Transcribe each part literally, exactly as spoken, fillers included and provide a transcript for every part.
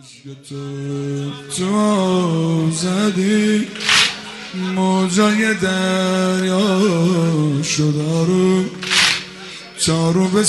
عشق تو تو زدی موجای دریا شده رو تا رو به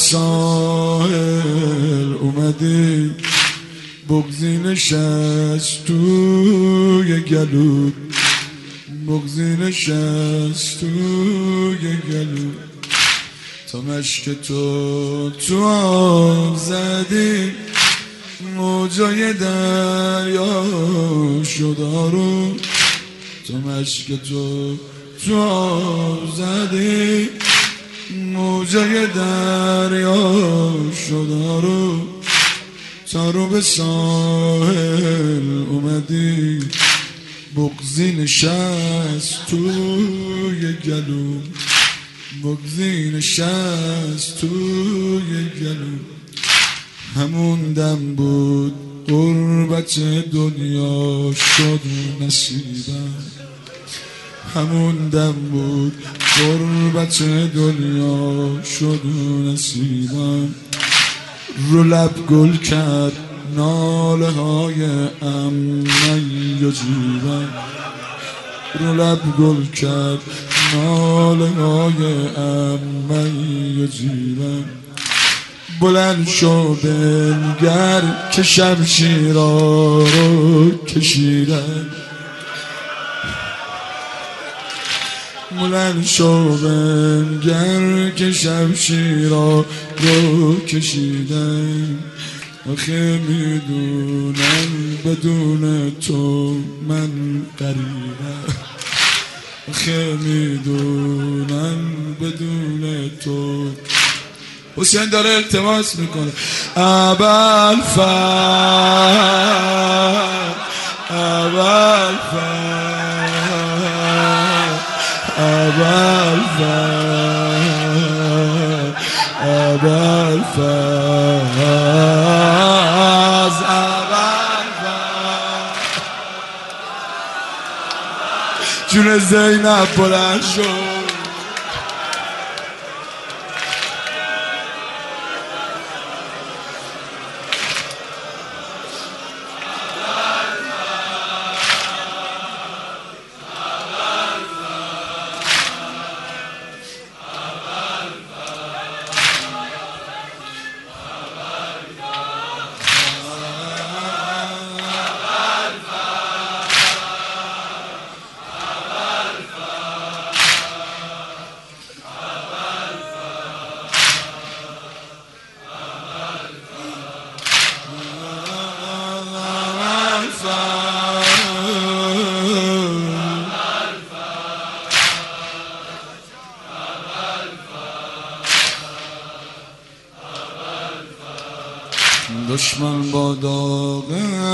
ساحل اومدی بغضی نشست توی گلو بغضی نشست توی گلو تا مشک تو تو آب زدی موجای دریا شده رو تا مشک تو تو آب زدی موجای دریا شده رو تا رو به ساحل اومدی بغضی نشست توی گلو بغضی نشست توی گلو همون دم بود غربت دنیا شد نصیبم همون دم بود غربت دنیا شد نصیبم رو لب گل کرد ناله های امن یا جیبم رو لب گل کرد ناله های امن یا جیبم بلند شو بنگر که شمشیرا رو کشیدن بلند شو بنگر که شمشیرا رو کشیدن آخه میدونم بدون تو من غریبم آخه میدونم بدون تو حسین داره التماس میکنه ابوالفضل ابوالفضل ابوالفضل ابوالفضل ابوالفضل جون زینب بلند شد دشمن با داغ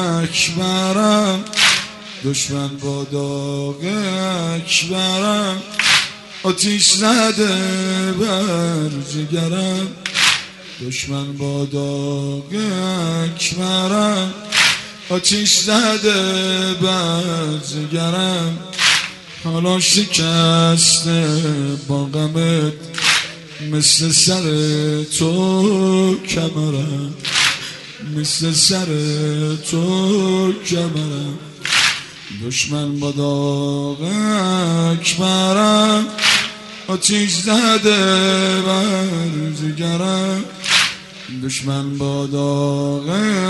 اکبرم دشمن با داغ اکبرم آتیش زده بر جگرم دشمن با داغ اکبرم آتیش زده بر جگرم حالا شکسته با غمت مثل سر تو کمرم مثل سر تو کمرم دشمن با داغ اکبرم آتیش زده بر جگرم دشمن با داغ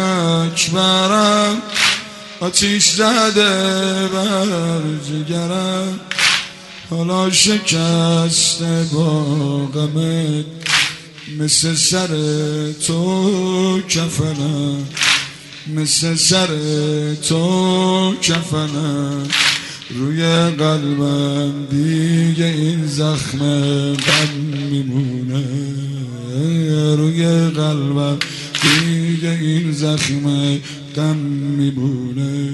اکبرم آتیش زده بر جگرم حالا شکسته با غمت مثل سر تو کفنم مثل سر تو کفنم روی قلبم دیگه این زخم غم میمونه روی قلبم دیگه این زخم غم میمونه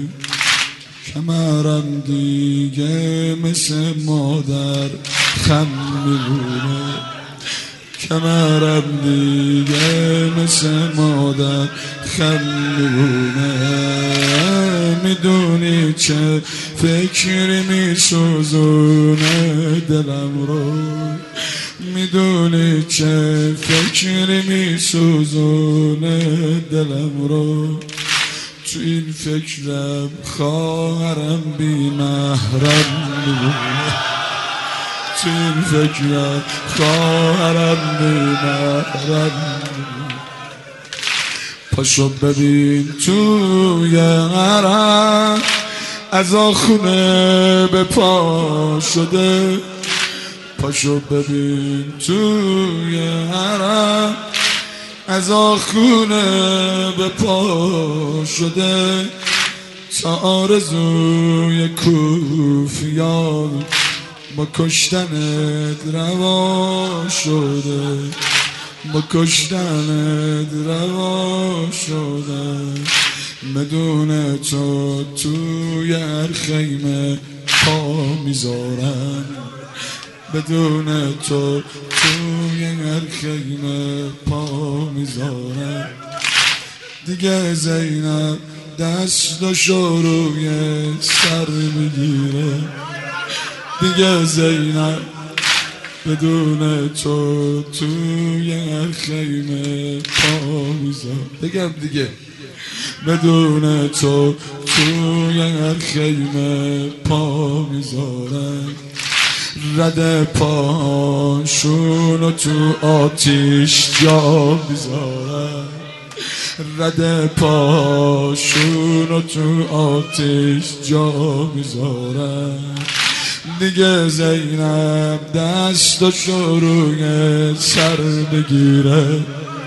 کمرم دیگه مثل مادر خم میمونه کمرم دیگه مثل مادر خم میمونه میدونی چه فکری میسوزونه دلم رو میدونی چه فکری میسوزونه دلم رو تو این فکرم خواهرم بی محرم میمونه، تو این فکرم خواهرم بی محرم. پاشو ببین توی عرق از آخونه به پا شده، پاشو ببین توی عرق از آخونه به پا شده. تا آرزوی کوفیان با کشتنت روا شده، با کشتنت روا شده. بدون تو توی هر خیمه پا میذارم، بدون تو توی هر خیمه پا میذارم. دیگه زینب دستاشو روی سر میگیره، دیگه زینب بدون تو توی هر خیمه پا میذارم. بگم دیگه بدون تو توی هر خیمه پا میذارم. رد پاشونو تو آتیش جا میذارم، رد پاشونو تو آتیش جا میذارم. دیگه زینب دستاشو روی سر بگیره،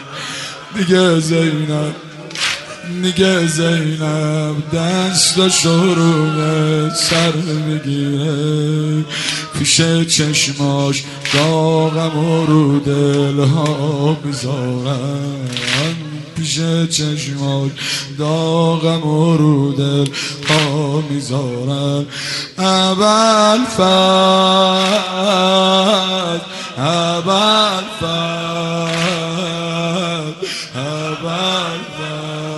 دیگه زینب دیگه زینب دستاشو روی سر بگیره. پیش چشماش داغم و رو دلها میذارم، پیش چشماش داغم و رو دلها میذارم. ابوالفضل ابوالفضل ابوالفضل